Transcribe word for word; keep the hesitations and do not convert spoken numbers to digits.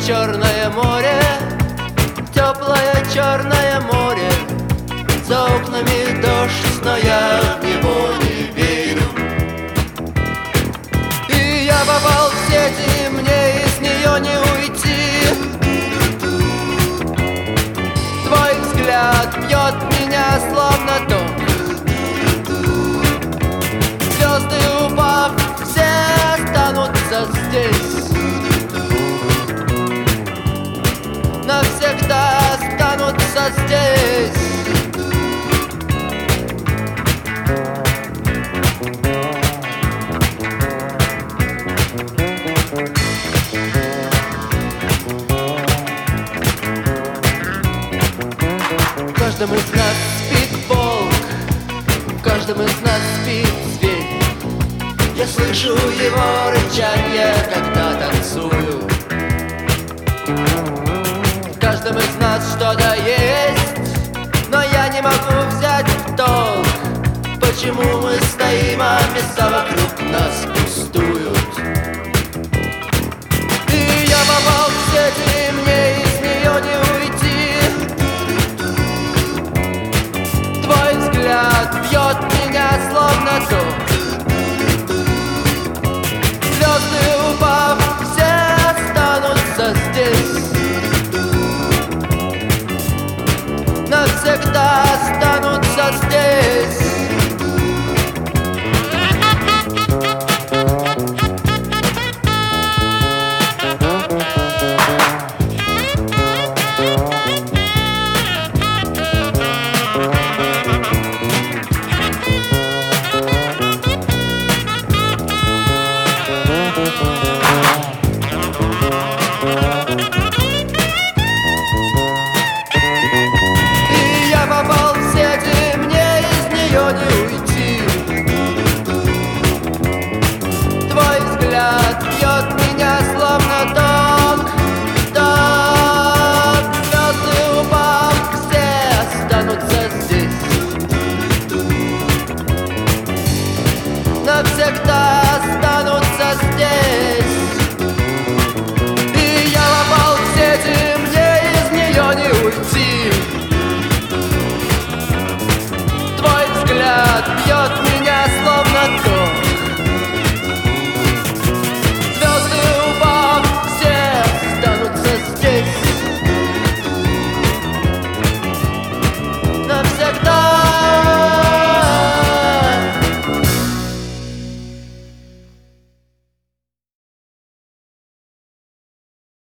Черное море, теплое Черное море. За окнами дождь, но я в него не верю. И я попал в сети, мне из нее не уйти. Твой взгляд бьет меня словно ток. Звезды упав, все останутся здесь. Навсегда останутся здесь. В каждом из нас спит волк, в каждом из нас спит зверь. Я слышу его рычание, когда танцую. В каждом из нас что-то есть, но я не могу взять в толк, почему мы стоим, а места вокруг нас пустуют. И я попал в сети, мне из нее не уйти. Твой взгляд бьет меня словно ток. Звезды упав, все останутся здесь. Навсегда останутся здесь. И я попал в сети, мне из нее не